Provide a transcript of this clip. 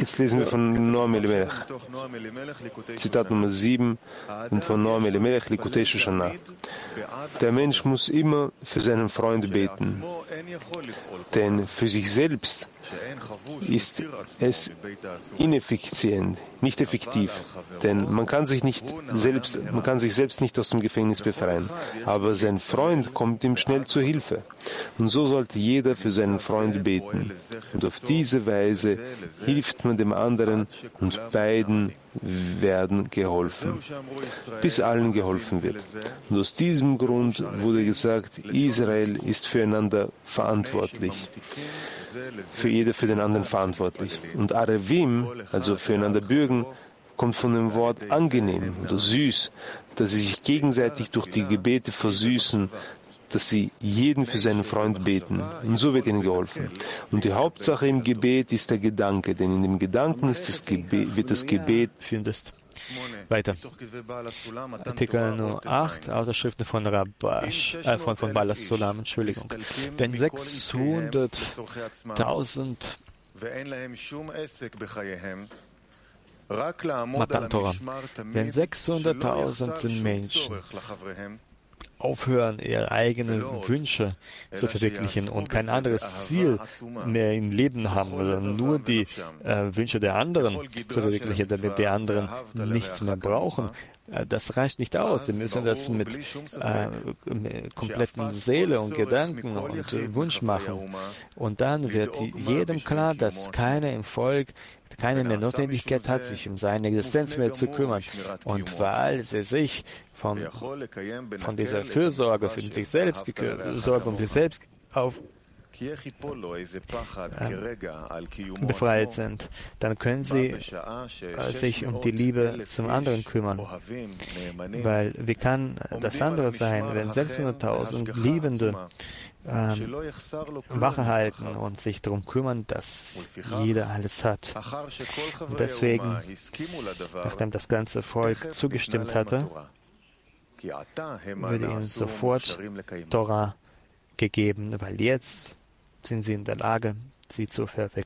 Jetzt lesen wir von Noam Elimelech. Zitat Nummer 7 und von Noam Elimelech, Likutei Shoshana. Der Mensch muss immer für seinen Freund beten, denn für sich selbst ist es ineffizient, nicht effektiv, denn man kann sich selbst nicht aus dem Gefängnis befreien, aber sein Freund kommt ihm schnell zur Hilfe. Und so sollte jeder für seinen Freund beten. Und auf diese Weise hilft man dem anderen und beiden werden geholfen, bis allen geholfen wird. Und aus diesem Grund wurde gesagt, Israel ist füreinander verantwortlich. Für jeder für den anderen verantwortlich. Und Arevim, also füreinander bürgen, kommt von dem Wort angenehm oder süß, dass sie sich gegenseitig durch die Gebete versüßen, dass sie jeden für seinen Freund beten. Und so wird ihnen geholfen. Und die Hauptsache im Gebet ist der Gedanke, denn in dem Gedanken wird das Gebet findest. Weiter. Artikel Nummer 8, Autoschriften von von Balas Sulam, Entschuldigung. Wenn 600.000 Matan Torah, wenn 600.000 Menschen aufhören, ihre eigenen Wünsche zu verwirklichen und kein anderes Ziel mehr im Leben haben, sondern nur die Wünsche der anderen zu verwirklichen, damit die anderen nichts mehr brauchen. Das reicht nicht aus. Sie müssen das mit kompletten Seele und Gedanken und Wunsch machen. Und dann wird jedem klar, dass keiner im Volk keine mehr Notwendigkeit hat, sich um seine Existenz mehr zu kümmern. Und weil sie sich von dieser Fürsorge für sich selbst Sorge um sich selbst befreit sind, dann können sie sich um die Liebe zum anderen kümmern. Weil wie kann das andere sein, wenn 600.000 Liebende Wache halten und sich darum kümmern, dass jeder alles hat. Und deswegen, nachdem das ganze Volk zugestimmt hatte, wurde ihnen sofort Torah gegeben, weil jetzt sind sie in der Lage, sie zu verwirklichen.